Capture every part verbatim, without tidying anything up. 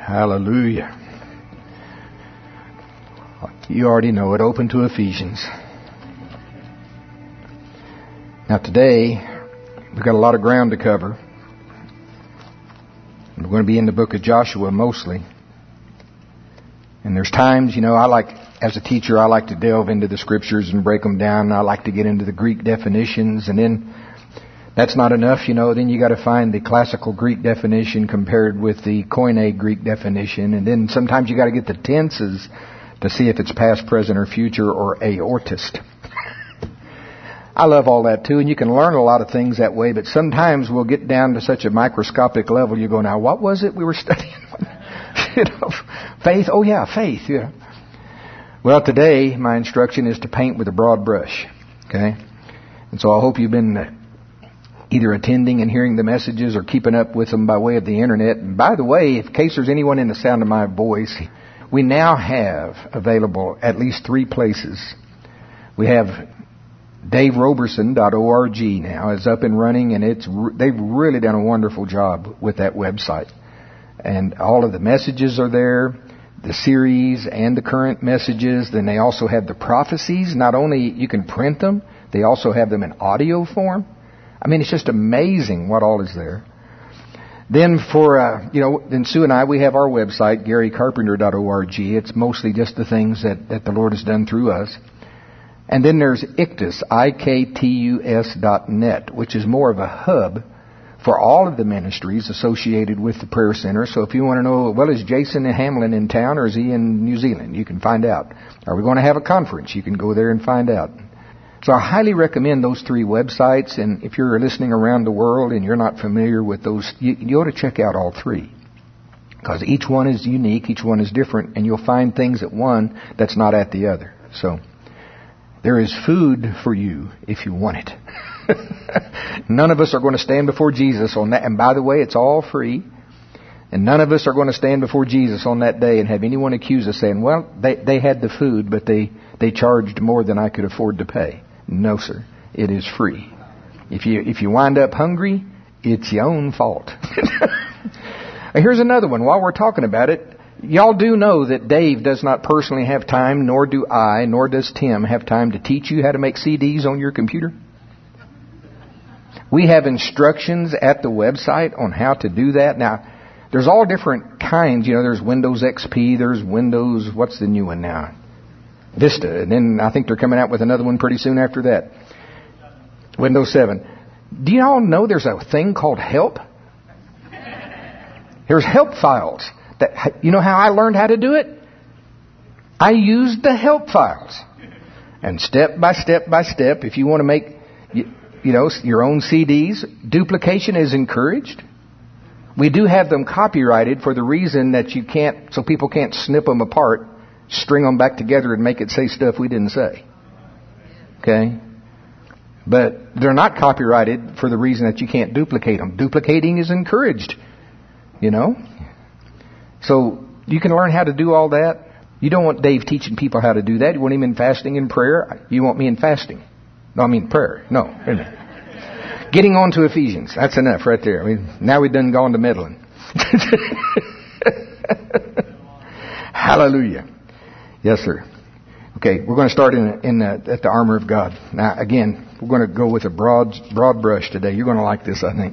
Hallelujah. You already know it. Open to Ephesians. Now today, we've got a lot of ground to cover. We're going to be in the book of Joshua mostly. And there's times, you know, I like, as a teacher, I like to delve into the scriptures and break them down. And I like to get into the Greek definitions. And then that's not enough, you know. Then you got to find the classical Greek definition compared with the Koine Greek definition. And then sometimes you got to get the tenses to see if it's past, present, or future, or aortist. I love all that too, and you can learn a lot of things that way, but sometimes we'll get down to such a microscopic level, you go, now what was it we were studying? you know, faith, oh yeah, faith, yeah. Well, today my instruction is to paint with a broad brush, okay? And so I hope you've been either attending and hearing the messages or keeping up with them by way of the internet. And by the way, in case there's anyone in the sound of my voice, we now have available at least three places. We have Dave Roberson dot org now is up and running, and it's they've really done a wonderful job with that website. And all of the messages are there, the series and the current messages. Then they also have the prophecies. Not only you can print them, they also have them in audio form. I mean, it's just amazing what all is there. Then for, uh, you know, then Sue and I, we have our website, Gary Carpenter dot org. It's mostly just the things that, that the Lord has done through us. And then there's Iktus, I K T U S dot net, which is more of a hub for all of the ministries associated with the prayer center. So if you want to know, well, is Jason Hamlin in town or is he in New Zealand? You can find out. Are we going to have a conference? You can go there and find out. So I highly recommend those three websites, and if you're listening around the world and you're not familiar with those, you, you ought to check out all three. Because each one is unique, each one is different, and you'll find things at one that's not at the other. So there is food for you if you want it. None of us are going to stand before Jesus on that, and by the way, it's all free. And none of us are going to stand before Jesus on that day and have anyone accuse us saying, well, they, they had the food, but they, they charged more than I could afford to pay. No, sir. It is free. If you if you wind up hungry, it's your own fault. Here's another one. While we're talking about it, y'all do know that Dave does not personally have time, nor do I, nor does Tim have time to teach you how to make C Ds on your computer. We have instructions at the website on how to do that. Now, there's all different kinds. You know, there's Windows X P, there's Windows, what's the new one now? Vista, and then I think they're coming out with another one pretty soon after that. Windows seven. Do you all know there's a thing called help? There's help files. That, you know how I learned how to do it? I used the help files. And step by step by step, if you want to make, you, you know, your own C Ds, duplication is encouraged. We do have them copyrighted for the reason that you can't, so people can't snip them apart, string them back together and make it say stuff we didn't say. Okay? But they're not copyrighted for the reason that you can't duplicate them. Duplicating is encouraged. You know? So you can learn how to do all that. You don't want Dave teaching people how to do that. You want him in fasting and prayer. You want me in fasting. No, I mean prayer. No. Getting on to Ephesians. That's enough right there. I mean, now we've done gone to meddling. Hallelujah. Yes, sir. Okay, we're going to start in, in the, at the armor of God. Now, again, we're going to go with a broad, broad brush today. You're going to like this, I think.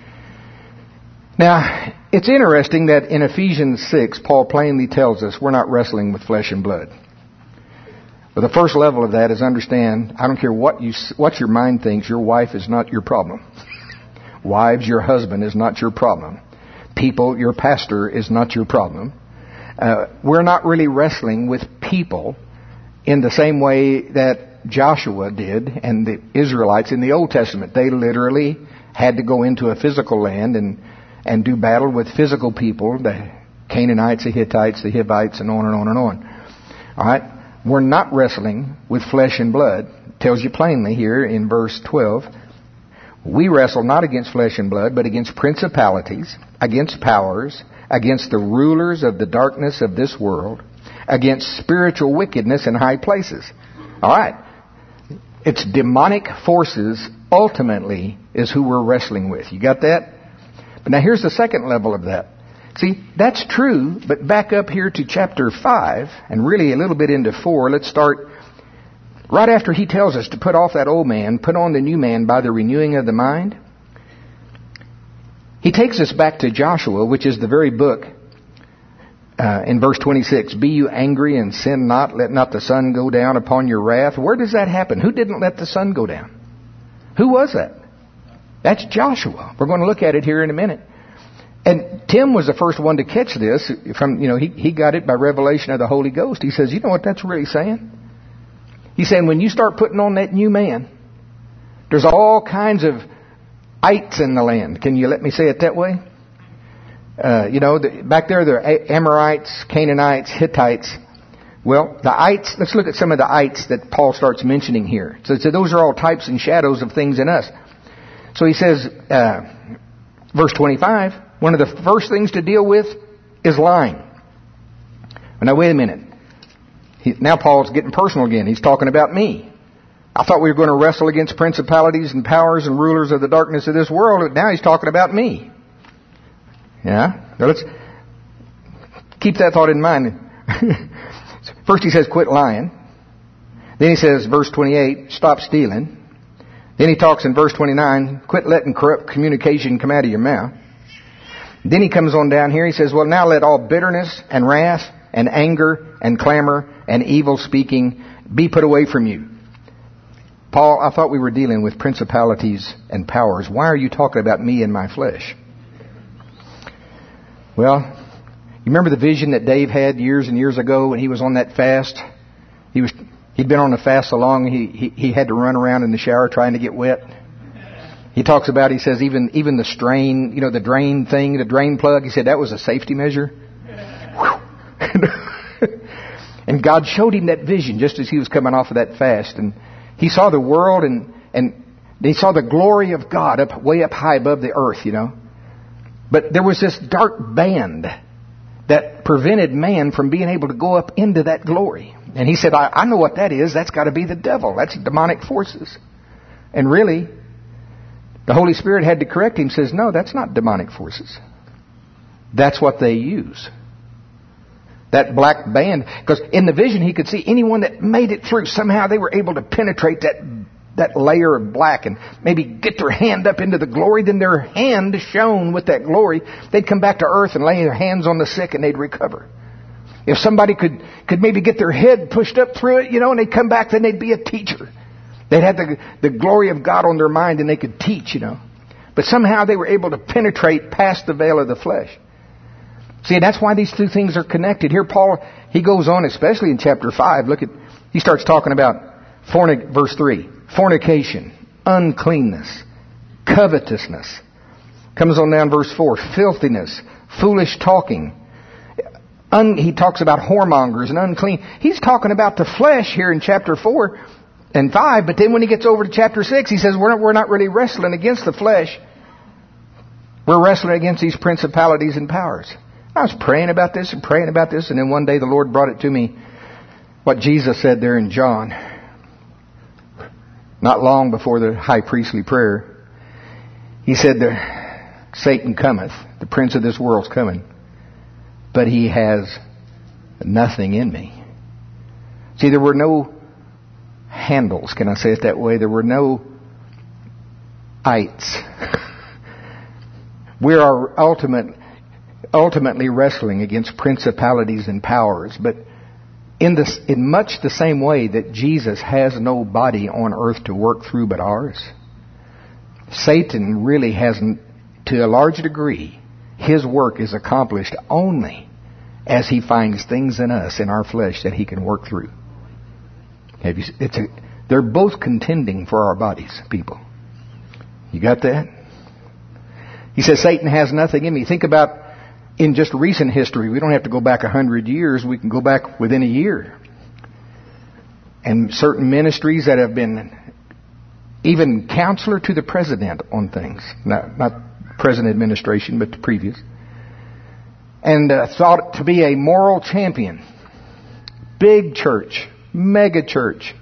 Now, it's interesting that in Ephesians six, Paul plainly tells us we're not wrestling with flesh and blood. But the first level of that is understand, I don't care what you what your mind thinks, your wife is not your problem. Wives, your husband is not your problem. People, your pastor is not your problem. Uh, we're not really wrestling with people in the same way that Joshua did and the Israelites in the Old Testament. They literally had to go into a physical land and, and do battle with physical people, the Canaanites, the Hittites, the Hivites, and on and on and on. All right? We're not wrestling with flesh and blood. It tells you plainly here in verse twelve. We wrestle not against flesh and blood, but against principalities, against powers, against the rulers of the darkness of this world, against spiritual wickedness in high places. All right. It's demonic forces ultimately is who we're wrestling with. You got that? But now here's the second level of that. See, that's true, but back up here to chapter five, and really a little bit into four, let's start right after he tells us to put off that old man, put on the new man by the renewing of the mind. He takes us back to Joshua, which is the very book, uh, in verse twenty-six. Be you angry and sin not, let not the sun go down upon your wrath. Where does that happen? Who didn't let the sun go down? Who was that? That's Joshua. We're going to look at it here in a minute. And Tim was the first one to catch this from, you know, he, he got it by revelation of the Holy Ghost. He says, you know what that's really saying? He's saying when you start putting on that new man, there's all kinds of ites in the land. Can you let me say it that way? Uh, you know, the, back there, there are Amorites, Canaanites, Hittites. Well, the ites, let's look at some of the ites that Paul starts mentioning here. So, so those are all types and shadows of things in us. So he says, uh, verse twenty-five, one of the first things to deal with is lying. Now, wait a minute. He, now Paul's getting personal again. He's talking about me. I thought we were going to wrestle against principalities and powers and rulers of the darkness of this world. But now he's talking about me. Yeah? Now let's keep that thought in mind. First he says, quit lying. Then he says, verse twenty-eight, stop stealing. Then he talks in verse twenty-nine, quit letting corrupt communication come out of your mouth. Then he comes on down here, he says, well, now let all bitterness and wrath and anger and clamor and evil speaking be put away from you. Paul, I thought we were dealing with principalities and powers. Why are you talking about me and my flesh? Well, you remember the vision that Dave had years and years ago when he was on that fast? He was, he'd been on the fast so long he, he, he had to run around in the shower trying to get wet. He talks about, he says, even even the strain, you know, the drain thing, the drain plug, he said that was a safety measure. And God showed him that vision just as he was coming off of that fast. And he saw the world and, and he saw the glory of God up way up high above the earth, you know. But there was this dark band that prevented man from being able to go up into that glory. And he said, I, I know what that is. That's got to be the devil. That's demonic forces. And really, the Holy Spirit had to correct him. Says, no, that's not demonic forces. That's what they use. That black band. Because in the vision he could see anyone that made it through. Somehow they were able to penetrate that that layer of black and maybe get their hand up into the glory. Then their hand shone with that glory. They'd come back to earth and lay their hands on the sick and they'd recover. If somebody could, could maybe get their head pushed up through it, you know, and they'd come back, then they'd be a teacher. They'd have the, the glory of God on their mind and they could teach, you know. But somehow they were able to penetrate past the veil of the flesh. See, that's why these two things are connected. Here Paul, he goes on, especially in chapter five. Look at, he starts talking about fornic, verse three. Fornication, uncleanness, covetousness. Comes on down verse four. Filthiness, foolish talking. Un, he talks about whoremongers and unclean. He's talking about the flesh here in chapter four and five. But then when he gets over to chapter six, he says we're not, we're not really wrestling against the flesh. We're wrestling against these principalities and powers. I was praying about this and praying about this. And then one day the Lord brought it to me. What Jesus said there in John. Not long before the high priestly prayer. He said, Satan cometh. The prince of this world's coming. But he has nothing in me. See, there were no handles. Can I say it that way? There were no ites. We are ultimate, ultimately wrestling against principalities and powers. But in this, in much the same way that Jesus has no body on earth to work through but ours, Satan really hasn't, to a large degree, his work is accomplished only as he finds things in us, in our flesh, that he can work through. Have you, it's a, they're both contending for our bodies, people. You got that? He says, Satan has nothing in me. Think about in just recent history. We don't have to go back a hundred years. We can go back within a year. And certain ministries that have been even counselor to the president on things. Not, not present administration, but the previous. And uh, thought to be a moral champion. Big church. Mega church.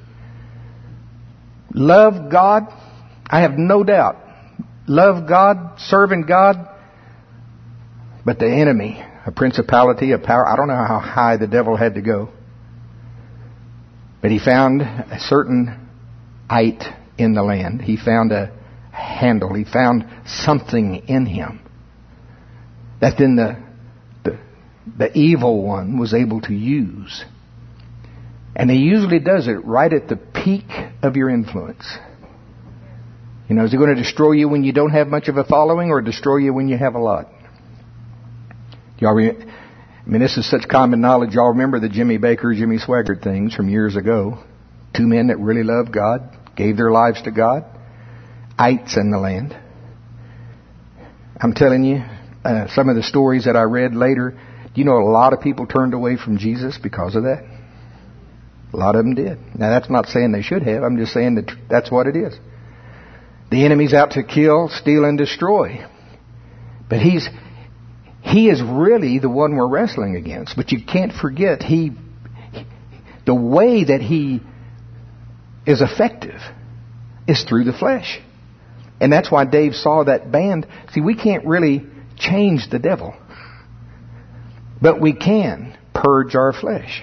Love God. I have no doubt. Love God. Serving God. But the enemy, a principality, a power, I don't know how high the devil had to go. But he found a certain ite in the land. He found a handle. He found something in him that then the, the, the evil one was able to use. And he usually does it right at the peak of your influence. You know, is he going to destroy you when you don't have much of a following, or destroy you when you have a lot? Y'all, re- I mean, this is such common knowledge. Y'all remember the Jimmy Baker, Jimmy Swaggart things from years ago. Two men that really loved God, gave their lives to God. Ites in the land. I'm telling you, uh, some of the stories that I read later, do you know a lot of people turned away from Jesus because of that? A lot of them did. Now, that's not saying they should have. I'm just saying that that's what it is. The enemy's out to kill, steal, and destroy. But he's he is really the one we're wrestling against. But you can't forget, he the way that he is effective is through the flesh. And that's why Dave saw that band. See, we can't really change the devil. But we can purge our flesh.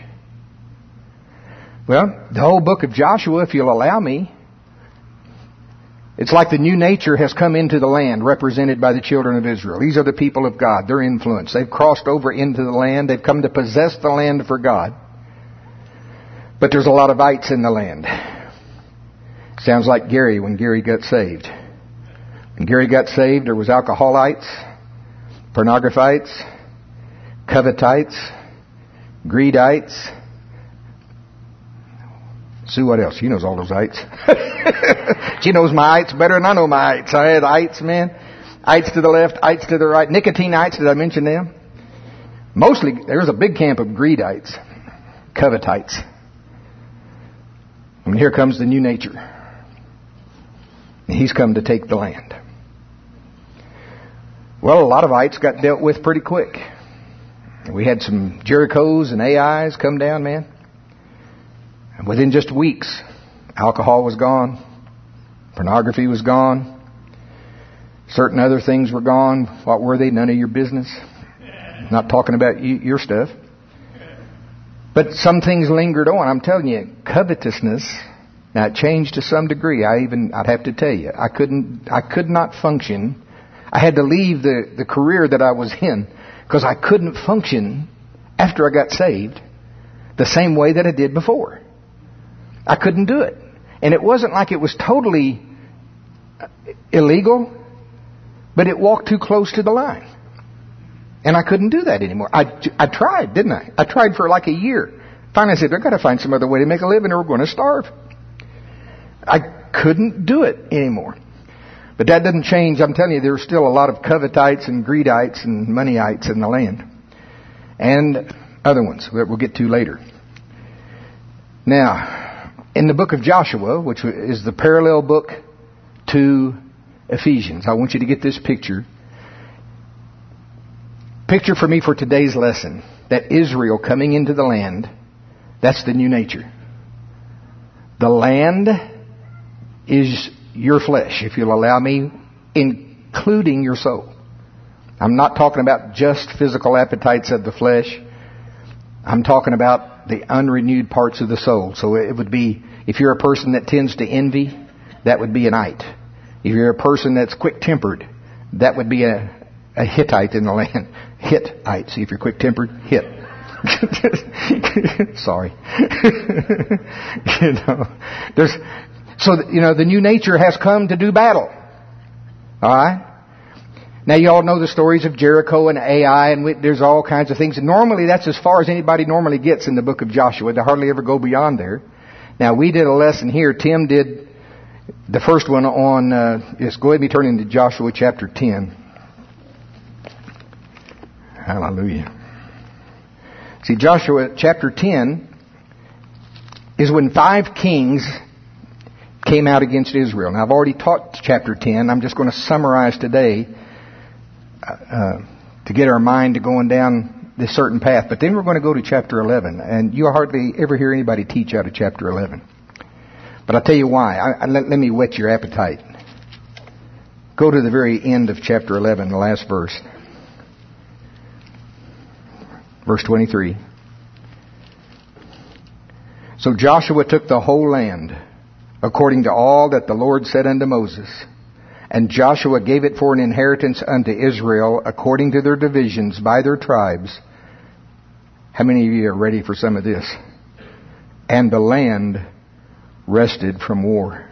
Well, the whole book of Joshua, if you'll allow me, it's like the new nature has come into the land, represented by the children of Israel. These are the people of God. They're influenced. They've crossed over into the land. They've come to possess the land for God. But there's a lot of ites in the land. Sounds like Gary when Gary got saved. When Gary got saved, there was alcoholites, pornographites, covetites, greedites. Sue, what else? She knows all those ites. She knows my ites better than I know my ites. I had ites, man. Ites to the left, ites to the right. Nicotine-ites, did I mention them? Mostly, there's a big camp of greedites, covetites. And here comes the new nature. He's come to take the land. Well, a lot of ites got dealt with pretty quick. We had some Jerichos and Ai's come down, man. And within just weeks, alcohol was gone. Pornography was gone. Certain other things were gone. What were they? None of your business. Not talking about you, your stuff. But some things lingered on. I'm telling you, covetousness. Now it changed to some degree. I even, I'd have to tell you, I couldn't, I could not function. I had to leave the, the career that I was in because I couldn't function after I got saved the same way that I did before. I couldn't do it. And it wasn't like it was totally illegal, but it walked too close to the line. And I couldn't do that anymore. I, I tried, didn't I? I tried for like a year. Finally I said, I've got to find some other way to make a living or we're going to starve. I couldn't do it anymore. But that doesn't change. I'm telling you, there's still a lot of covetites and greedites and moneyites in the land. And other ones that we'll get to later. Now, in the book of Joshua, which is the parallel book to Ephesians, I want you to get this picture. Picture for me for today's lesson that Israel coming into the land, that's the new nature. The land is your flesh, if you'll allow me, including your soul. I'm not talking about just physical appetites of the flesh. I'm talking about the unrenewed parts of the soul. So it would be, if you're a person that tends to envy, that would be an ite. If you're a person that's quick-tempered, that would be a, a Hittite in the land. Hittite. See, if you're quick-tempered, hit. Sorry. you know, there's, so, you know, the new nature has come to do battle. Alright? Now you all know the stories of Jericho and Ai, and we, there's all kinds of things. And normally that's as far as anybody normally gets in the book of Joshua. They hardly ever go beyond there. Now we did a lesson here. Tim did the first one on, uh, yes, go ahead and be turning to Joshua chapter ten. Hallelujah. See, Joshua chapter ten is when five kings came out against Israel. Now I've already taught chapter ten. I'm just going to summarize today uh, to get our mind to going down this certain path. But then we're going to go to chapter eleven. And you'll hardly ever hear anybody teach out of chapter eleven. But I'll tell you why. I, I, let, let me whet your appetite. Go to the very end of chapter eleven, the last verse. Verse twenty-three. So Joshua took the whole land, according to all that the Lord said unto Moses. And Joshua gave it for an inheritance unto Israel, according to their divisions by their tribes. How many of you are ready for some of this? And the land rested from war.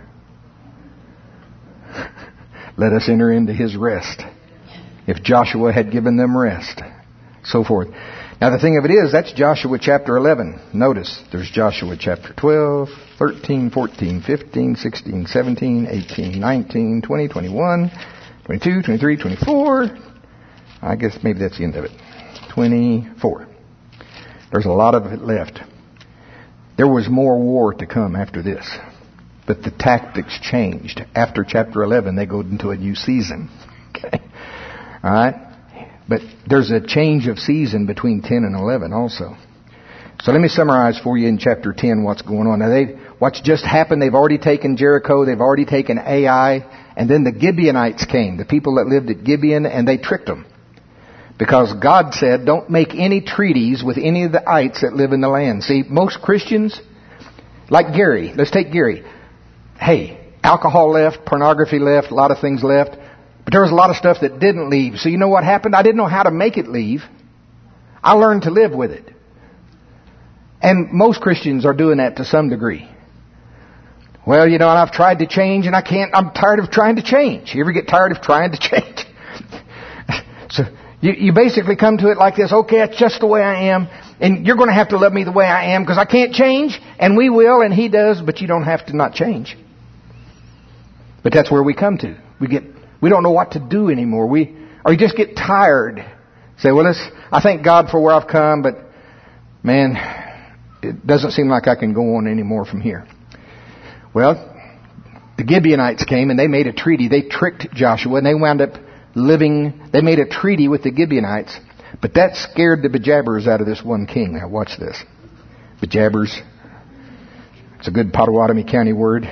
Let us enter into his rest. If Joshua had given them rest. So forth. Now the thing of it is, that's Joshua chapter eleven. Notice, there's Joshua chapter twelve, thirteen, fourteen, fifteen, sixteen, seventeen, eighteen, nineteen, twenty, twenty-one, twenty-two, twenty-three, twenty-four. I guess maybe that's the end of it. twenty-four. There's a lot of it left. There was more war to come after this. But the tactics changed. After chapter eleven, they go into a new season. Okay. All right. But there's a change of season between ten and eleven also. So let me summarize for you in chapter ten what's going on. Now, they, what's just happened, they've already taken Jericho, they've already taken Ai, and then the Gibeonites came, the people that lived at Gibeon, and they tricked them. Because God said, don't make any treaties with any of the ites that live in the land. See, most Christians, like Gary, let's take Gary. Hey, alcohol left, pornography left, a lot of things left. But there was a lot of stuff that didn't leave. So you know what happened? I didn't know how to make it leave. I learned to live with it. And most Christians are doing that to some degree. Well, you know, and I've tried to change and I can't, I'm tired of trying to change. You ever get tired of trying to change? So you, you basically come to it like this, okay, it's just the way I am. And you're going to have to love me the way I am because I can't change. And we will, and he does, but you don't have to not change. But that's where we come to. We get We don't know what to do anymore. We or you just get tired. Say, well, let's, I thank God for where I've come, but man, it doesn't seem like I can go on anymore from here. Well, the Gibeonites came and they made a treaty. They tricked Joshua and they wound up living. They made a treaty with the Gibeonites, but that scared the bejabbers out of this one king. Now watch this. Bejabbers. It's a good Potawatomi County word.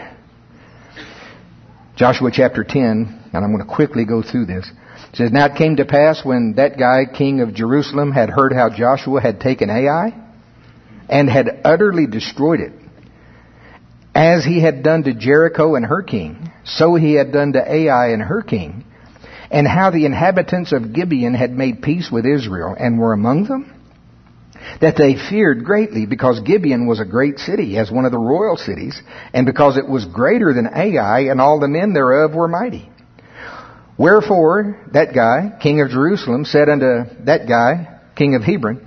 Joshua chapter ten. And I'm going to quickly go through this. It says, now it came to pass when that guy, king of Jerusalem, had heard how Joshua had taken Ai and had utterly destroyed it, as he had done to Jericho and her king, so he had done to Ai and her king, and how the inhabitants of Gibeon had made peace with Israel and were among them, that they feared greatly, because Gibeon was a great city, as one of the royal cities, and because it was greater than Ai, and all the men thereof were mighty. Wherefore, that guy, king of Jerusalem, said unto that guy, king of Hebron.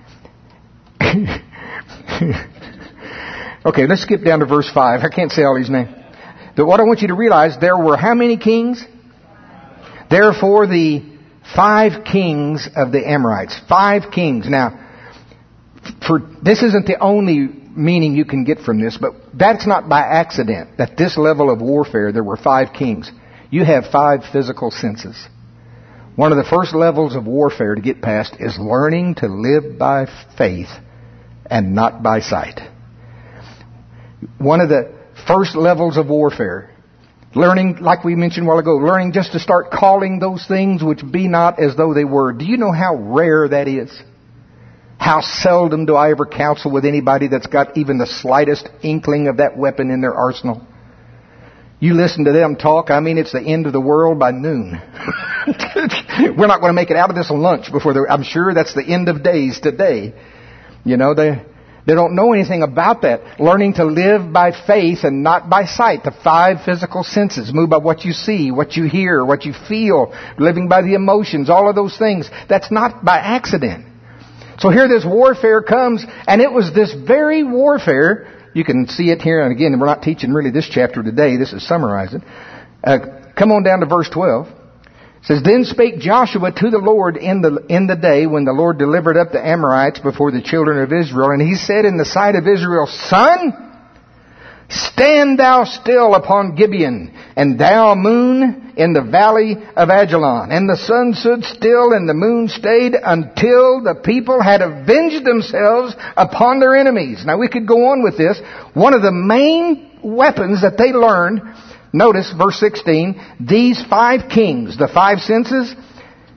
Okay, let's skip down to verse five. I can't say all these names. But what I want you to realize, there were how many kings? Therefore, the five kings of the Amorites. Five kings. Now, for this isn't the only meaning you can get from this, but that's not by accident. At this level of warfare, there were five kings. You have five physical senses. One of the first levels of warfare to get past is learning to live by faith and not by sight. One of the first levels of warfare, learning, like we mentioned a while ago, learning just to start calling those things which be not as though they were. Do you know how rare that is? How seldom do I ever counsel with anybody that's got even the slightest inkling of that weapon in their arsenal? You listen to them talk, I mean, it's the end of the world by noon. We're not going to make it out of this lunch before the, I'm sure that's the end of days today. You know, they, they don't know anything about that. Learning to live by faith and not by sight. The five physical senses. Move by what you see, what you hear, what you feel. Living by the emotions, all of those things. That's not by accident. So here this warfare comes, and it was this very warfare. You can see it here, and again, we're not teaching really this chapter today. This is summarizing. Uh, come on down to verse twelve. It says, then spake Joshua to the Lord in the in the day when the Lord delivered up the Amorites before the children of Israel. And he said in the sight of Israel, Son, stand thou still upon Gibeon, and thou moon in the valley of Ajalon. And the sun stood still, and the moon stayed, until the people had avenged themselves upon their enemies. Now we could go on with this. One of the main weapons that they learned, notice verse sixteen, these five kings, the five senses,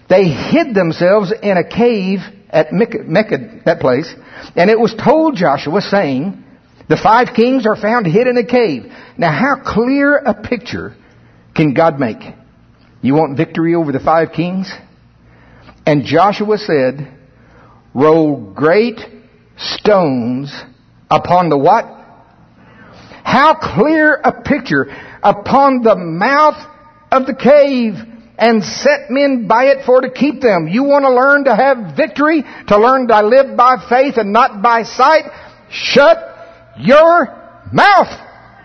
They hid themselves in a cave at Mecca, Mecca, that place. And it was told Joshua, saying, the five kings are found hid in a cave. Now how clear a picture can God make? You want victory over the five kings? And Joshua said, roll great stones upon the what? How clear a picture. Upon the mouth of the cave, and set men by it for to keep them. You want to learn to have victory, to learn to live by faith and not by sight? Shut your mouth.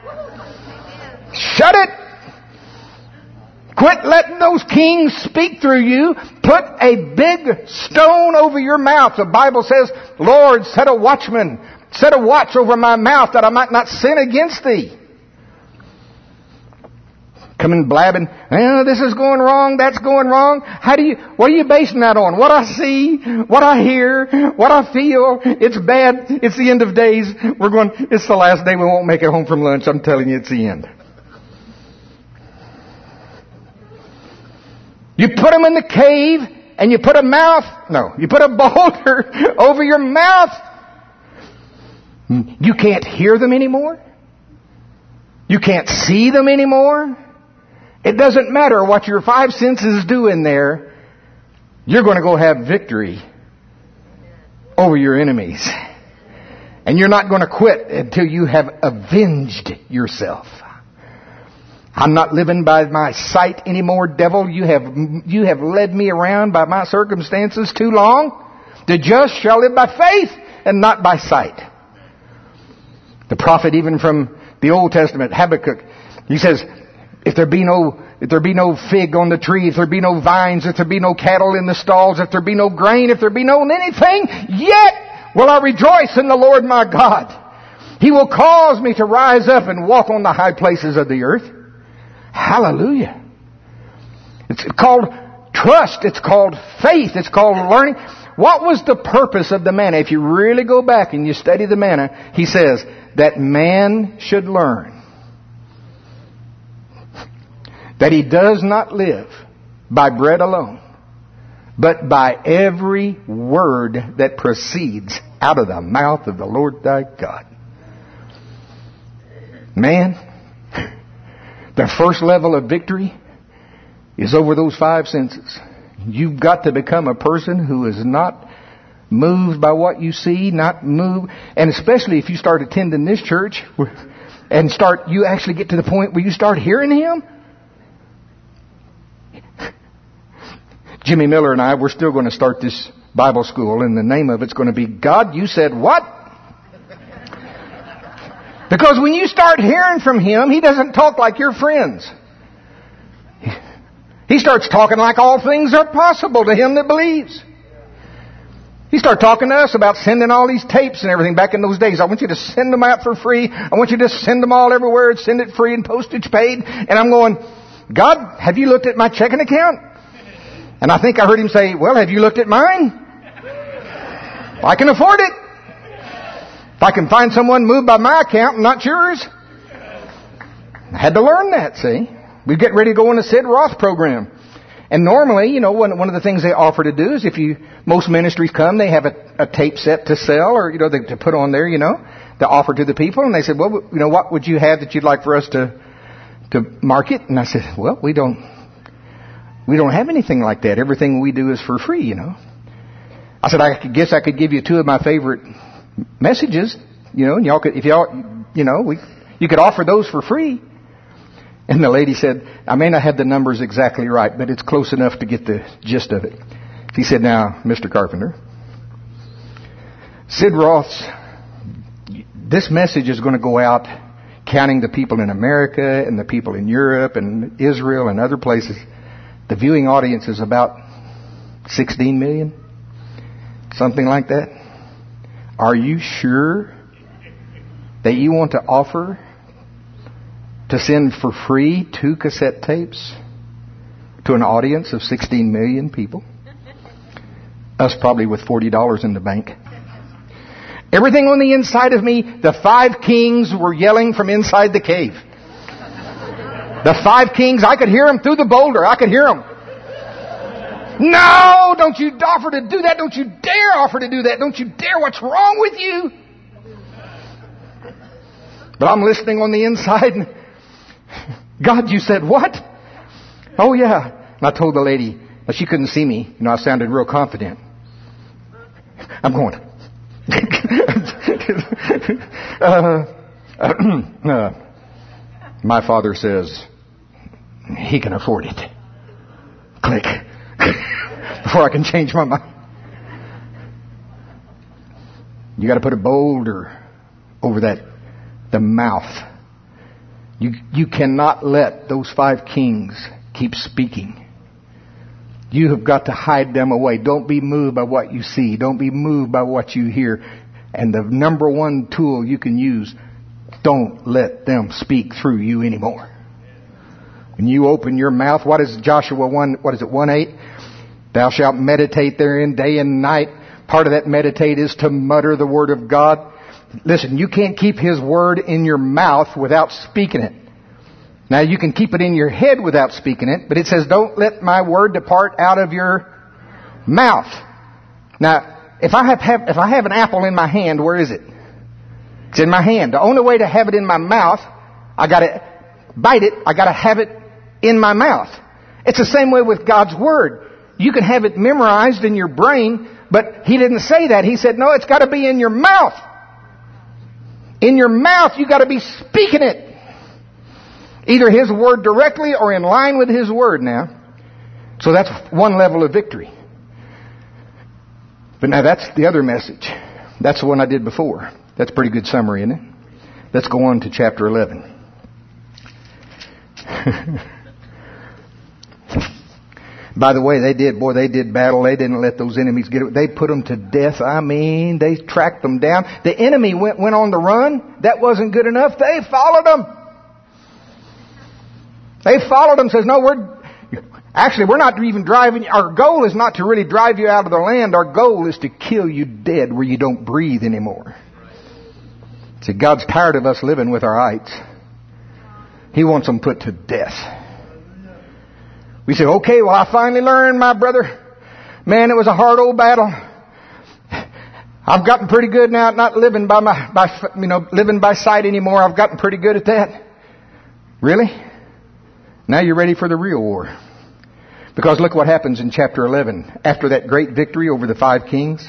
Shut it. Quit letting those kings speak through you. Put a big stone over your mouth. The Bible says, Lord, set a watchman, set a watch over my mouth that I might not sin against thee. Coming blabbing, oh, this is going wrong, that's going wrong. How do you, what are you basing that on? What I see, what I hear, what I feel. It's bad. It's the end of days. We're going, it's the last day we won't make it home from lunch. I'm telling you, it's the end. You put them in the cave and you put a mouth, no, you put a boulder over your mouth. You can't hear them anymore. You can't see them anymore. It doesn't matter what your five senses do in there. You're going to go have victory over your enemies. And you're not going to quit until you have avenged yourself. I'm not living by my sight anymore, devil. You have, you have led me around by my circumstances too long. The just shall live by faith and not by sight. The prophet, even from the Old Testament, Habakkuk, he says, if there be no, if there be no fig on the tree, if there be no vines, if there be no cattle in the stalls, if there be no grain, if there be no anything, yet will I rejoice in the Lord my God. He will cause me to rise up and walk on the high places of the earth. Hallelujah. It's called trust. It's called faith. It's called learning. What was the purpose of the manna? If you really go back and you study the manna, he says that man should learn that he does not live by bread alone, but by every word that proceeds out of the mouth of the Lord thy God. Man, the first level of victory is over those five senses. You've got to become a person who is not moved by what you see, not moved, and especially if you start attending this church and start, you actually get to the point where you start hearing Him. Jimmy Miller and I, we're still going to start this Bible school, and the name of it's going to be God, You Said What? Because when you start hearing from Him, He doesn't talk like your friends. He starts talking like all things are possible to him that believes. He started talking to us about sending all these tapes and everything back in those days. I want you to send them out for free. I want you to send them all everywhere and send it free and postage paid. And I'm going, God, have you looked at my checking account? And I think I heard Him say, well, have you looked at mine? I can afford it. If I can find someone moved by my account and not yours. I had to learn that, see. We get ready to go on a Sid Roth program. And normally, you know, one, one of the things they offer to do is if you, most ministries come, they have a, a tape set to sell or, you know, they, to put on there, you know, to offer to the people. And they said, well, you know, what would you have that you'd like for us to, to market? And I said, well, we don't, we don't have anything like that. Everything we do is for free, you know. I said, I could, guess I could give you two of my favorite messages, you know, and y'all could, if y'all, you know, we, you could offer those for free. And the lady said, I may not have the numbers exactly right, but it's close enough to get the gist of it. He said, now, Mister Carpenter, Sid Roth's, this message is going to go out counting the people in America and the people in Europe and Israel and other places. The viewing audience is about sixteen million, something like that. Are you sure that you want to offer to send for free two cassette tapes to an audience of sixteen million people? Us probably with forty dollars in the bank. Everything on the inside of me, the five kings were yelling from inside the cave. The five kings, I could hear them through the boulder. I could hear them. No, don't you offer to do that. Don't you dare offer to do that. Don't you dare. What's wrong with you? But I'm listening on the inside. And, God, you said what? Oh, yeah. And I told the lady, but she couldn't see me. You know, I sounded real confident. I'm going. uh, uh, my father says he can afford it. Click. Before I can change my mind. You got to put a boulder over that, the mouth. You, you cannot let those five kings keep speaking. You have got to hide them away. Don't be moved by what you see. Don't be moved by what you hear. And the number one tool you can use, don't let them speak through you anymore. When you open your mouth, what is Joshua one, what is it, one eight? Thou shalt meditate therein day and night. Part of that meditate is to mutter the word of God. Listen, you can't keep His word in your mouth without speaking it. Now you can keep it in your head without speaking it, but it says, don't let my word depart out of your mouth. Now, if I have, have if I have an apple in my hand, where is it? It's in my hand. The only way to have it in my mouth, I gotta bite it, I gotta have it in my mouth. It's the same way with God's word. You can have it memorized in your brain, but He didn't say that. He said, no, it's got to be in your mouth. In your mouth, you got to be speaking it. Either His word directly or in line with His word now. So that's one level of victory. But now that's the other message. That's the one I did before. That's a pretty good summary, isn't it? Let's go on to chapter eleven. By the way, they did, boy, they did battle. They didn't let those enemies get it. They put them to death. I mean, they tracked them down. The enemy went, went on the run. That wasn't good enough. They followed them. They followed them. Says, no, we're, actually, we're not even driving. Our goal is not to really drive you out of the land. Our goal is to kill you dead where you don't breathe anymore. See, God's tired of us living with our ites. He wants them put to death. We say, okay, well, I finally learned, my brother. Man, it was a hard old battle. I've gotten pretty good now at not living by my, by, you know, living by sight anymore. I've gotten pretty good at that. Really? Now you're ready for the real war. Because look what happens in chapter eleven. After that great victory over the five kings.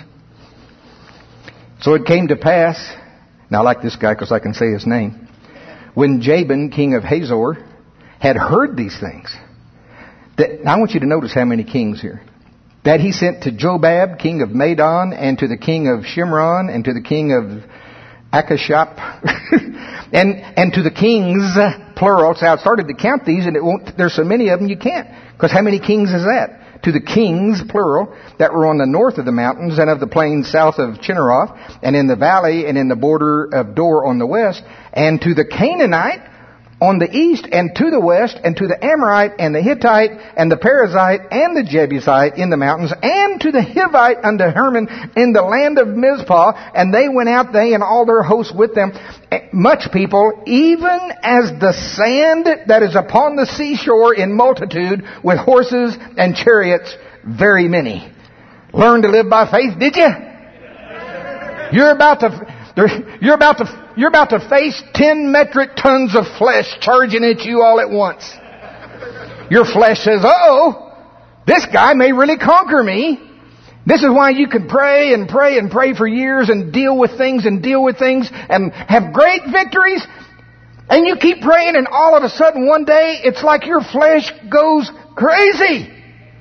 So it came to pass. Now I like this guy because I can say his name. When Jabin, king of Hazor, had heard these things. That, now I want you to notice how many kings here. That he sent to Jobab, king of Madon, and to the king of Shimron, and to the king of Akashap, and and to the kings, plural. So I started to count these, and it won't. There's so many of them you can't. Because how many kings is that? To the kings, plural, that were on the north of the mountains and of the plains south of Chinneroth, and in the valley and in the border of Dor on the west, and to the Canaanite on the east and to the west, and to the Amorite and the Hittite and the Perizzite and the Jebusite in the mountains, and to the Hivite unto Hermon in the land of Mizpah. And they went out, they and all their hosts with them, much people, even as the sand that is upon the seashore in multitude, with horses and chariots, very many. Learn to live by faith, did you? You're about to, you're about to, you're about to face ten metric tons of flesh charging at you all at once. Your flesh says, uh-oh, this guy may really conquer me. This is why you can pray and pray and pray for years and deal with things and deal with things and have great victories. And you keep praying, and all of a sudden one day it's like your flesh goes crazy.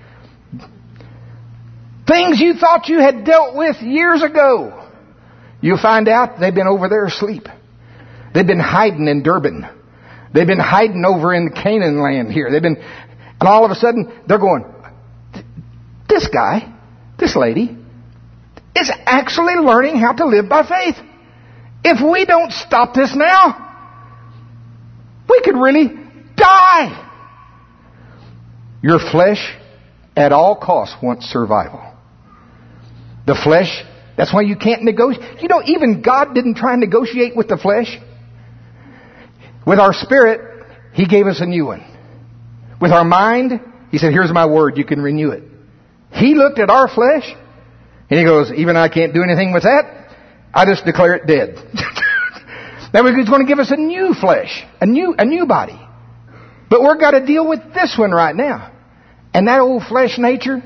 Things you thought you had dealt with years ago, you'll find out they've been over there asleep. They've been hiding in Durban. They've been hiding over in the Canaan land here. They've been, and all of a sudden they're going, this guy, this lady, is actually learning how to live by faith. If we don't stop this now, we could really die. Your flesh at all costs wants survival. The flesh, that's why you can't negotiate. You know, even God didn't try and negotiate with the flesh. With our spirit, He gave us a new one. With our mind, He said, here's my word, you can renew it. He looked at our flesh and He goes, even I can't do anything with that. I just declare it dead. That He's going to give us a new flesh, a new, a new body. But we've got to deal with this one right now. And that old flesh nature,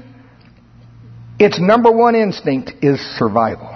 its number one instinct is survival.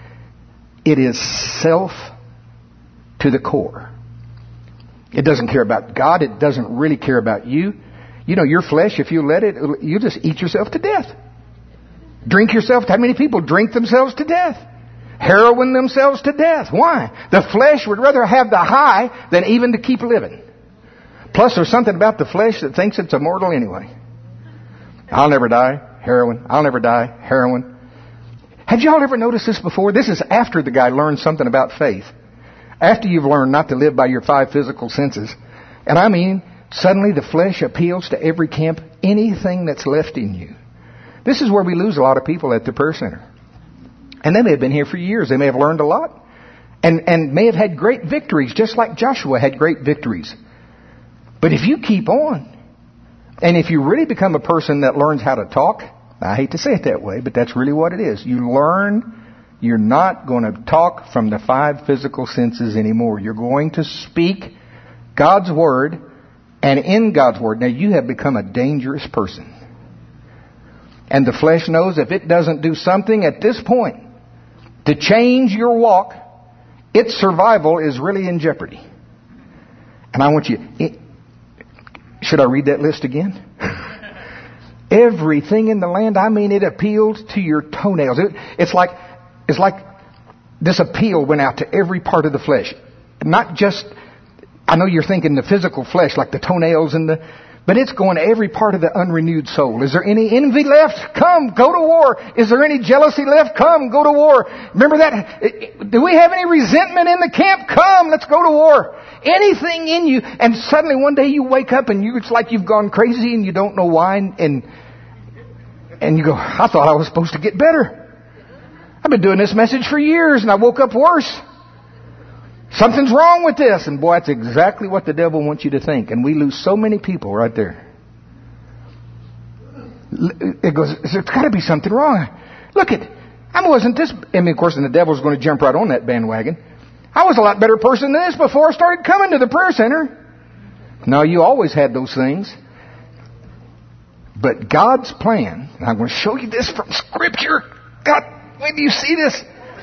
It is self to the core. It doesn't care about God. It doesn't really care about you. You know, your flesh, if you let it, you just eat yourself to death. Drink yourself. How many people drink themselves to death? Heroin themselves to death. Why? The flesh would rather have the high than even to keep living. Plus, there's something about the flesh that thinks it's immortal anyway. I'll never die. Heroin. I'll never die. Heroin. Had y'all ever noticed this before? This is after the guy learned something about faith. After you've learned not to live by your five physical senses. And I mean, suddenly the flesh appeals to every camp, anything that's left in you. This is where we lose a lot of people at the prayer center. And they may have been here for years. They may have learned a lot. And, and may have had great victories, just like Joshua had great victories. But if you keep on, and if you really become a person that learns how to talk, I hate to say it that way, but that's really what it is. You learn you're not going to talk from the five physical senses anymore. You're going to speak God's Word, and in God's Word. Now, you have become a dangerous person. And the flesh knows if it doesn't do something at this point to change your walk, its survival is really in jeopardy. And I want you... It, should I read that list again? Everything in the land, I mean, it appealed to your toenails. It, it's like, it's like this appeal went out to every part of the flesh. Not just, I know you're thinking the physical flesh, like the toenails and the, but it's going to every part of the unrenewed soul. Is there any envy left? Come, go to war. Is there any jealousy left? Come, go to war. Remember that? Do we have any resentment in the camp? Come, let's go to war. Anything in you, and suddenly one day you wake up and you, it's like you've gone crazy and you don't know why, and and you go, I thought I was supposed to get better. I've been doing this message for years and I woke up worse. Something's wrong with this. And boy, that's exactly what the devil wants you to think. And we lose so many people right there. It goes, there's got to be something wrong. Look it, I wasn't this, I mean, of course, and the devil's going to jump right on that bandwagon. I was a lot better person than this before I started coming to the prayer center. No, you always had those things. But God's plan, and I'm going to show you this from Scripture. God, when do you see this?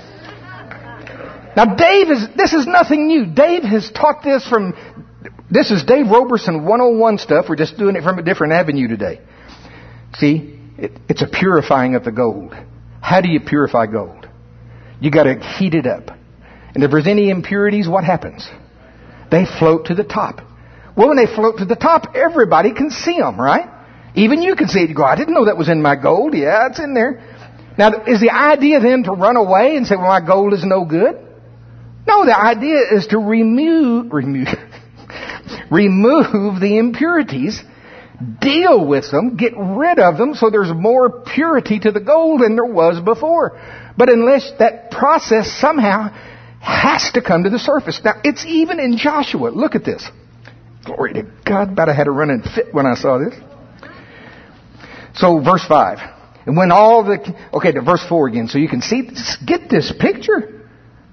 Now, Dave is, this is nothing new. Dave has taught this from, this is Dave Roberson one oh one stuff. We're just doing it from a different avenue today. See, it, it's a purifying of the gold. How do you purify gold? You got to heat it up. And if there's any impurities, what happens? They float to the top. Well, when they float to the top, everybody can see them, right? Even you can see it. You go, I didn't know that was in my gold. Yeah, it's in there. Now, is the idea then to run away and say, well, my gold is no good? No, the idea is to remove, remove, remove the impurities, deal with them, get rid of them so there's more purity to the gold than there was before. But unless that process somehow has to come to the surface. Now, it's even in Joshua. Look at this. Glory to God. About I had a running fit when I saw this. So, verse five. And when all the... Okay, to verse four again. So you can see... Get this picture.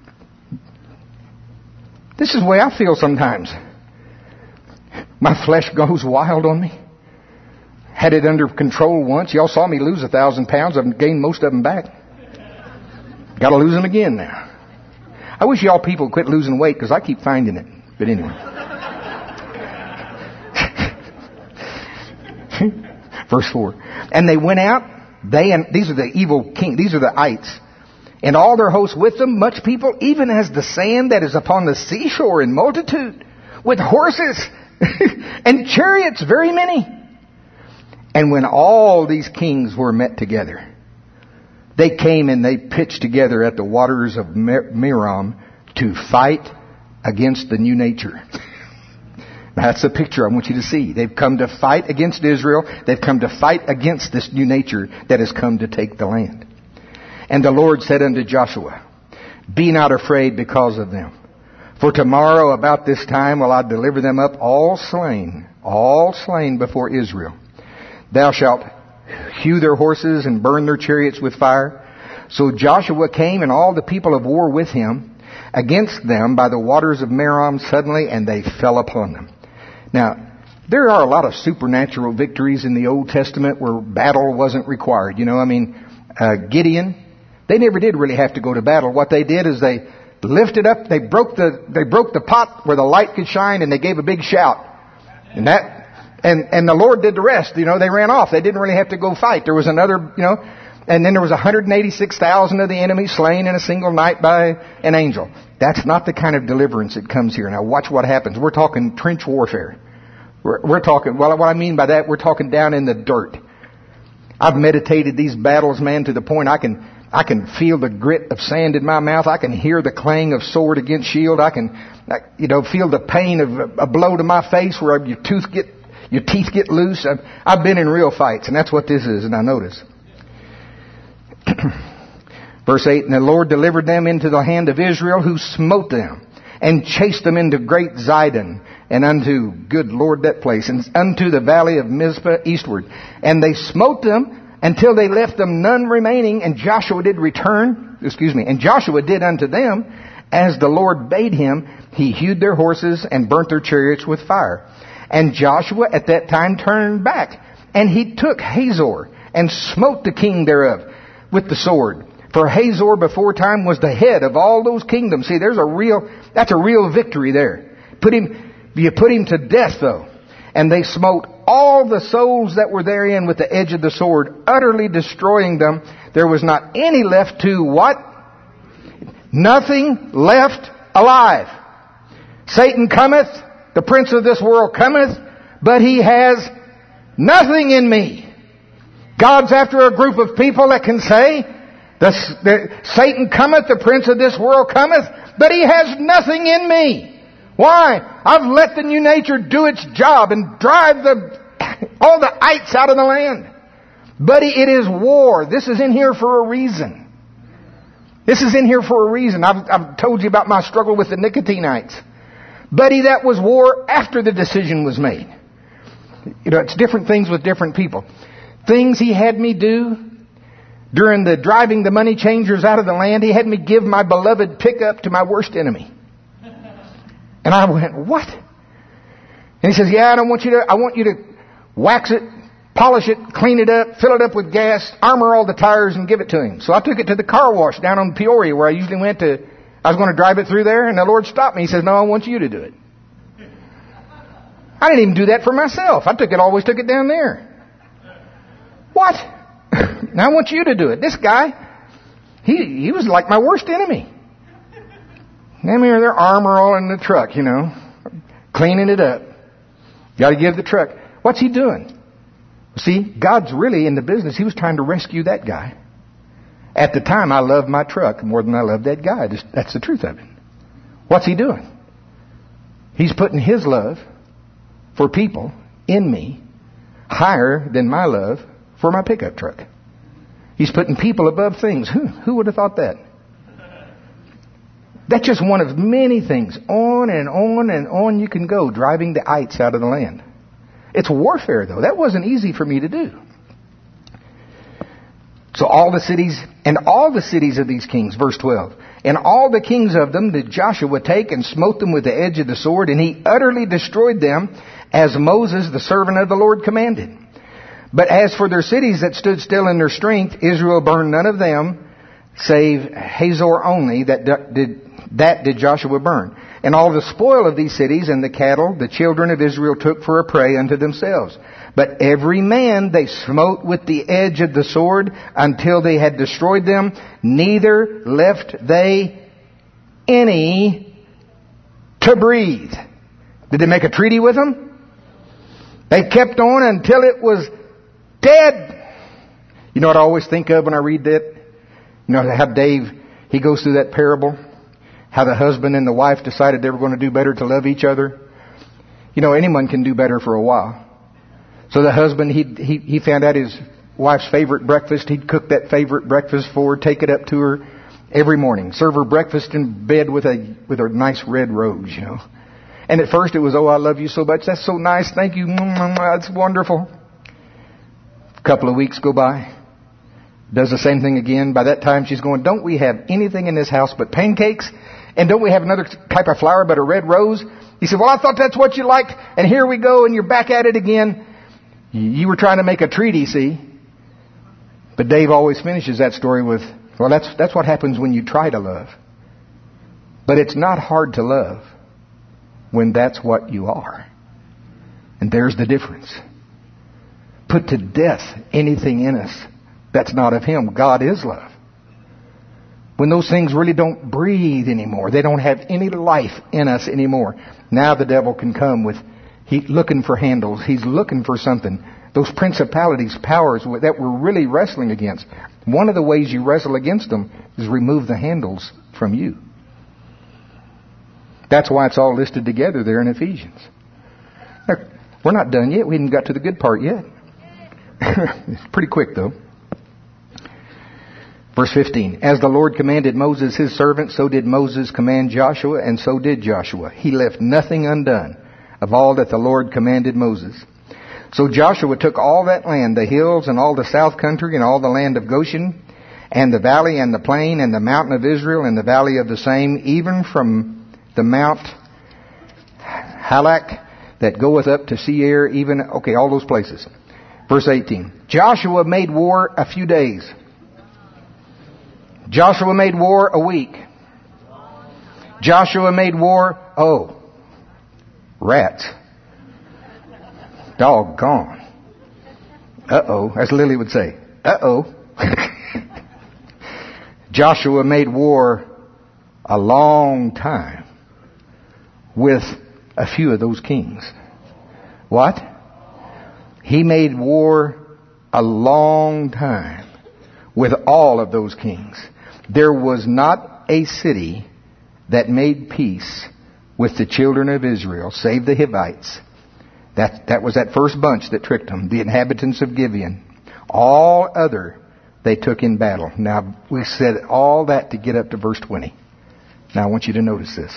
This is the way I feel sometimes. My flesh goes wild on me. Had it under control once. Y'all saw me lose a thousand pounds. I've gained most of them back. Got to lose them again now. I wish y'all people quit losing weight because I keep finding it. But anyway. Verse four. And they went out, they and these are the evil king, these are the ites, and all their hosts with them, much people, even as the sand that is upon the seashore in multitude, with horses and chariots very many. And when all these kings were met together, they came and they pitched together at the waters of Merom to fight against the new nature. That's the picture I want you to see. They've come to fight against Israel. They've come to fight against this new nature that has come to take the land. And the Lord said unto Joshua, be not afraid because of them. For tomorrow about this time will I deliver them up all slain, all slain before Israel. Thou shalt hew their horses and burn their chariots with fire. So Joshua came and all the people of war with him against them by the waters of Merom suddenly, and they fell upon them. Now, there are a lot of supernatural victories in the Old Testament where battle wasn't required. You know, I mean, uh, Gideon, they never did really have to go to battle. What they did is they lifted up, they broke the, they broke the pot where the light could shine, and they gave a big shout. And that, and, and the Lord did the rest. You know, they ran off. They didn't really have to go fight. There was another, you know, and then there was one hundred eighty-six thousand of the enemy slain in a single night by an angel. That's not the kind of deliverance that comes here. Now watch what happens. We're talking trench warfare. We're, we're talking, well, what I mean by that, we're talking down in the dirt. I've meditated these battles, man, to the point I can, I can feel the grit of sand in my mouth. I can hear the clang of sword against shield. I can, you know, feel the pain of a blow to my face where your tooth get, your teeth get loose. I've, I've been in real fights, and that's what this is, and I notice. Verse eight, and the Lord delivered them into the hand of Israel, who smote them, and chased them into great Zidon, and unto, good Lord, that place, and unto the valley of Mizpah eastward. And they smote them until they left them none remaining, and Joshua did return, excuse me, and Joshua did unto them as the Lord bade him. He hewed their horses and burnt their chariots with fire. And Joshua at that time turned back, and he took Hazor, and smote the king thereof with the sword. For Hazor before time was the head of all those kingdoms. See, there's a real, that's a real victory there. Put him, you put him to death though. And they smote all the souls that were therein with the edge of the sword, utterly destroying them. There was not any left to what? Nothing left alive. Satan cometh, the prince of this world cometh, but he has nothing in me. God's after a group of people that can say, the, the, Satan cometh, the prince of this world cometh, but he has nothing in me. Why? I've let the new nature do its job and drive the all the ites out of the land. Buddy, it is war. This is in here for a reason. This is in here for a reason. I've, I've told you about my struggle with the Nicotinites. Buddy, that was war after the decision was made. You know, it's different things with different people. Things he had me do during the driving the money changers out of the land, he had me give my beloved pickup to my worst enemy. And I went, what? And he says, yeah, I don't want you to, I want you to wax it, polish it, clean it up, fill it up with gas, armor all the tires and give it to him. So I took it to the car wash down on Peoria where I usually went to, I was going to drive it through there, and the Lord stopped me. He says, no, I want you to do it. I didn't even do that for myself. I took it, always took it down there. What? Now I want you to do it. This guy, he he was like my worst enemy. I mean, their armor all in the truck, you know, cleaning it up. Got to give the truck. What's he doing? See, God's really in the business. He was trying to rescue that guy. At the time, I loved my truck more than I loved that guy. That's the truth of it. What's he doing? He's putting his love for people in me higher than my love for my pickup truck. He's putting people above things. Who, who would have thought that? That's just one of many things. On and on and on you can go, driving the ites out of the land. It's warfare, though. That wasn't easy for me to do. So all the cities, and all the cities of these kings, verse twelve, and all the kings of them did Joshua take and smote them with the edge of the sword, and he utterly destroyed them, as Moses, the servant of the Lord, commanded. But as for their cities that stood still in their strength, Israel burned none of them, save Hazor only, that did, that did Joshua burn. And all the spoil of these cities and the cattle, the children of Israel took for a prey unto themselves. But every man they smote with the edge of the sword until they had destroyed them, neither left they any to breathe. Did they make a treaty with them? They kept on until it was dead. You know what I always think of when I read that? You know how Dave, he goes through that parable? How the husband and the wife decided they were going to do better to love each other. You know, anyone can do better for a while. So the husband, he he, he found out his wife's favorite breakfast. He'd cook that favorite breakfast for her, take it up to her every morning. Serve her breakfast in bed with a with a nice red rose, you know. And at first it was, oh, I love you so much. That's so nice. Thank you. That's wonderful. A couple of weeks go by. Does the same thing again. By that time she's going, don't we have anything in this house but pancakes? And don't we have another type of flower but a red rose? He said, well, I thought that's what you liked. And here we go, and you're back at it again. You were trying to make a treaty, see? But Dave always finishes that story with, well, that's that's what happens when you try to love. But it's not hard to love when that's what you are. And there's the difference. Put to death anything in us that's not of Him. God is love. When those things really don't breathe anymore, they don't have any life in us anymore, now the devil can come with, he's looking for handles. He's looking for something. Those principalities, powers that we're really wrestling against. One of the ways you wrestle against them is remove the handles from you. That's why it's all listed together there in Ephesians. Now, we're not done yet. We haven't got to the good part yet. It's pretty quick though. Verse fifteen. As the Lord commanded Moses his servant, so did Moses command Joshua, and so did Joshua. He left nothing undone of all that the Lord commanded Moses. So Joshua took all that land, the hills and all the south country and all the land of Goshen, and the valley and the plain and the mountain of Israel and the valley of the same, even from the Mount Halak that goeth up to Seir, even, okay, all those places. Verse eighteen. Joshua made war a few days. Joshua made war a week. Joshua made war, oh, rats. Doggone. Uh-oh, as Lily would say. Uh-oh. Joshua made war a long time with a few of those kings. What? He made war a long time with all of those kings. There was not a city that made peace with the children of Israel, save the Hivites. That, that was that first bunch that tricked them, the inhabitants of Gibeon. All other they took in battle. Now, we said all that to get up to verse twenty. Now, I want you to notice this.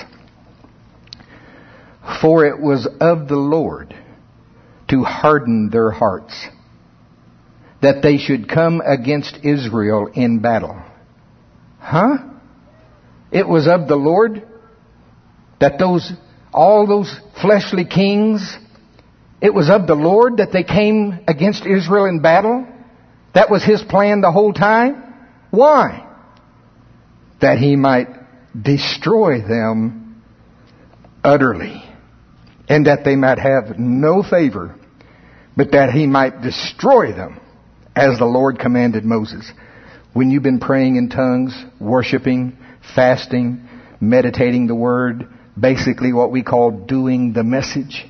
For it was of the Lord to harden their hearts, that they should come against Israel in battle. Huh? It was of the Lord that those, all those fleshly kings, it was of the Lord that they came against Israel in battle? That was His plan the whole time? Why? That He might destroy them utterly, and that they might have no favor, but that He might destroy them, as the Lord commanded Moses. When you've been praying in tongues, worshiping, fasting, meditating the Word, basically what we call doing the message,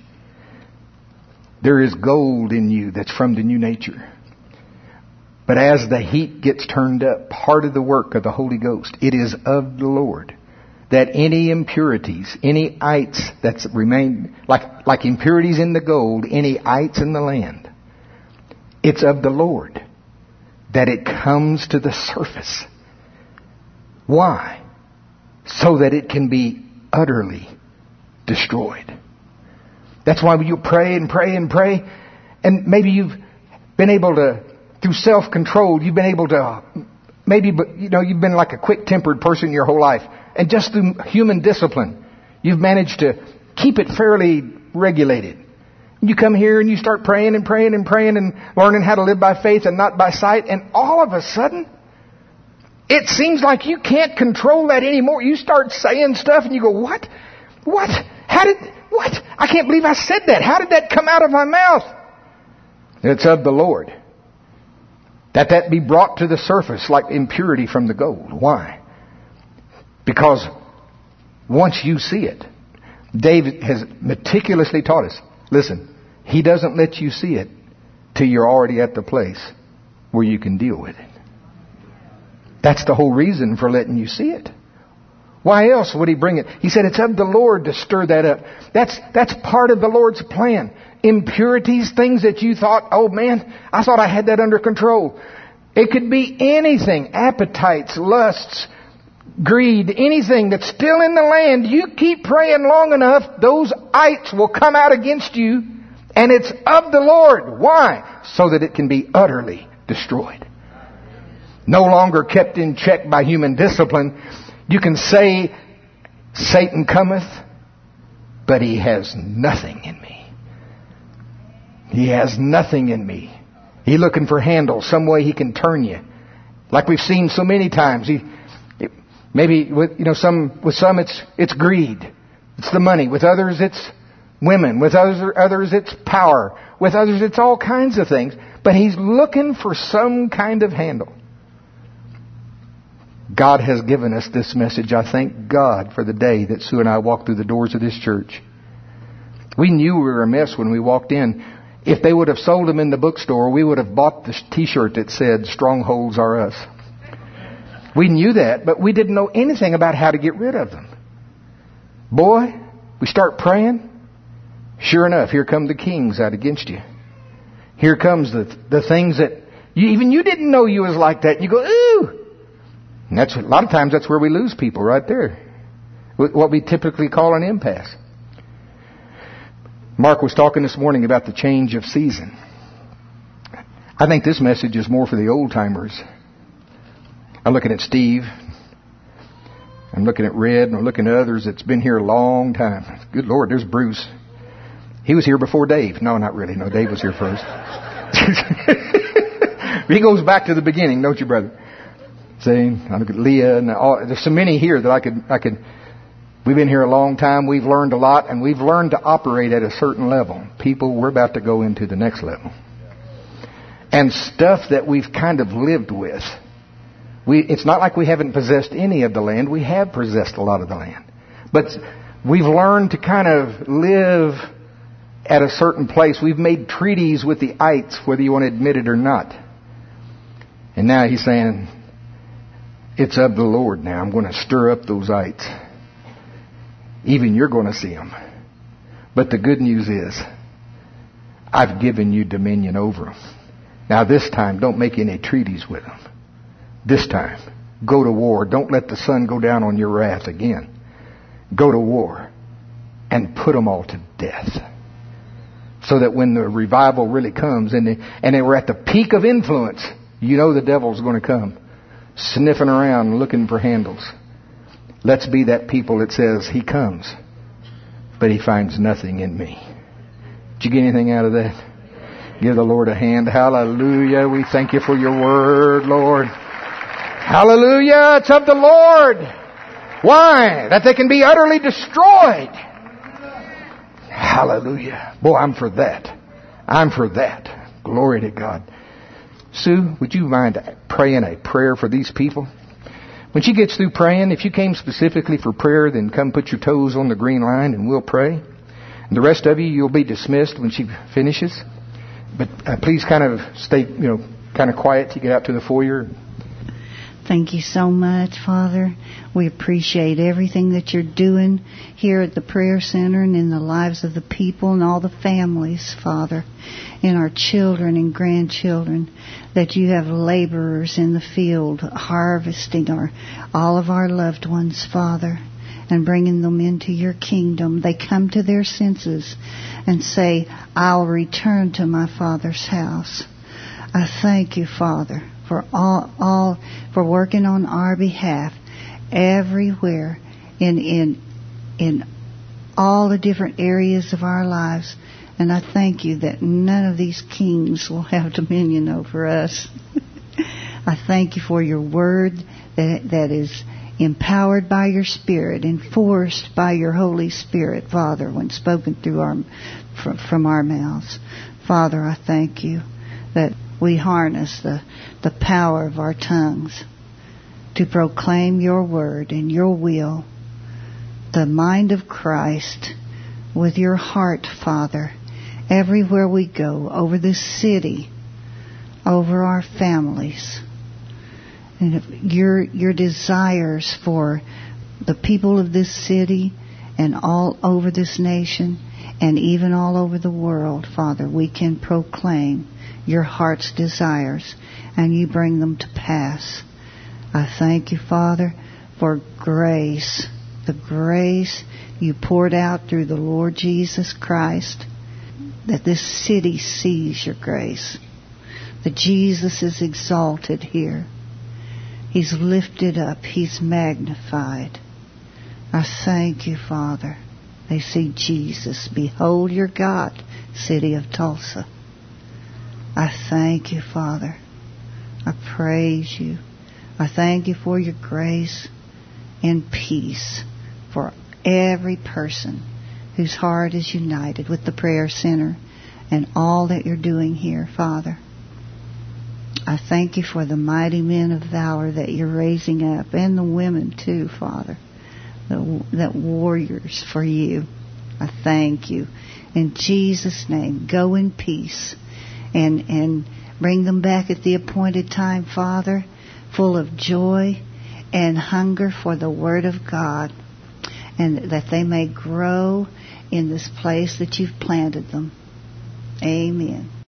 there is gold in you that's from the new nature. But as the heat gets turned up, part of the work of the Holy Ghost, it is of the Lord that any impurities, any ites that's remained, like, like impurities in the gold, any ites in the land, it's of the Lord that it comes to the surface. Why? So that it can be utterly destroyed. That's why you pray and pray and pray, and maybe you've been able to, through self-control, you've been able to, maybe, you know, you've been like a quick-tempered person your whole life, and just through human discipline, you've managed to keep it fairly regulated. You come here and you start praying and praying and praying and learning how to live by faith and not by sight, and all of a sudden, it seems like you can't control that anymore. You start saying stuff and you go, what? What? How did, what? I can't believe I said that. How did that come out of my mouth? It's of the Lord. That that be brought to the surface like impurity from the gold. Why? Because once you see it, David has meticulously taught us, listen, He doesn't let you see it till you're already at the place where you can deal with it. That's the whole reason for letting you see it. Why else would He bring it? He said it's of the Lord to stir that up. That's, that's part of the Lord's plan. Impurities, things that you thought, oh man, I thought I had that under control. It could be anything, appetites, lusts, greed, anything that's still in the land. You keep praying long enough, those ites will come out against you And it's of the Lord. Why? So that it can be utterly destroyed. No longer kept in check by human discipline. You can say, Satan cometh, but he has nothing in me. He has nothing in me. He's looking for handles, some way he can turn you. Like we've seen so many times. He, maybe with, you know, some, with some it's, it's greed. It's the money. With others it's women. With others, others it's power. With others it's all kinds of things. But he's looking for some kind of handle. God has given us this message. I thank God for the day that Sue and I walked through the doors of this church. We knew we were a mess when we walked in. If they would have sold them in the bookstore, we would have bought the t-shirt that said, Strongholds Are Us. We knew that, but we didn't know anything about how to get rid of them. Boy, we start praying. Sure enough, here come the kings out against you. Here comes the the things that you, even you didn't know you was like that. And you go, ooh! And that's a lot of times that's where we lose people, right there. What we typically call an impasse. Mark was talking this morning about the change of season. I think this message is more for the old timers. I'm looking at Steve. I'm looking at Red, and I'm looking at others that's been here a long time. Good Lord, there's Bruce. He was here before Dave. No, not really. No, Dave was here first. He goes back to the beginning, don't you, brother? See, I look at Leah, and all, there's so many here that I could, I could. We've been here a long time. We've learned a lot, and we've learned to operate at a certain level. People, we're about to go into the next level, and stuff that we've kind of lived with. We, it's not like we haven't possessed any of the land. We have possessed a lot of the land, but we've learned to kind of live at a certain place. We've made treaties with the ites, whether you want to admit it or not. And now he's saying, it's of the Lord now. I'm going to stir up those ites. Even you're going to see them. But the good news is, I've given you dominion over them. Now this time, don't make any treaties with them. This time, go to war. Don't let the sun go down on your wrath again. Go to war and put them all to death. So that when the revival really comes and they, and they were at the peak of influence, you know the devil's going to come. Sniffing around looking for handles. Let's be that people that says, He comes, but He finds nothing in me. Did you get anything out of that? Give the Lord a hand. Hallelujah. We thank you for your word, Lord. Hallelujah. It's of the Lord. Why? That they can be utterly destroyed. Hallelujah. Boy, I'm for that. I'm for that. Glory to God. Sue, would you mind praying a prayer for these people? When she gets through praying, if you came specifically for prayer, then come put your toes on the green line and we'll pray. And the rest of you, you'll be dismissed when she finishes. But uh, please kind of stay, you know, kind of quiet till you get out to the foyer. Thank you so much, Father. We appreciate everything that you're doing here at the prayer center and in the lives of the people and all the families, Father, and our children and grandchildren, that you have laborers in the field harvesting our, all of our loved ones, Father, and bringing them into your kingdom. They come to their senses and say, I'll return to my Father's house. I thank you, Father, for all, all for working on our behalf everywhere in in in all the different areas of our lives. And I thank you that none of these kings will have dominion over us. I thank you for your word that that is empowered by your Spirit, enforced by your Holy Spirit, Father, when spoken through our from, from our mouths. Father, I thank you that we harness the, the power of our tongues to proclaim your word and your will, the mind of Christ with your heart, Father, everywhere we go, over this city, over our families, and your your desires for the people of this city and all over this nation and even all over the world, Father, we can proclaim your heart's desires, and you bring them to pass. I thank you, Father, for grace, the grace you poured out through the Lord Jesus Christ, that this city sees your grace, that Jesus is exalted here. He's lifted up. He's magnified. I thank you, Father. They see Jesus. Behold your God, city of Tulsa. I thank you, Father. I praise you. I thank you for your grace and peace for every person whose heart is united with the prayer center and all that you're doing here, Father. I thank you for the mighty men of valor that you're raising up, and the women too, Father, the, that warriors for you. I thank you. In Jesus' name, go in peace and, and bring them back at the appointed time, Father, full of joy and hunger for the Word of God, and that they may grow in this place that you've planted them. Amen.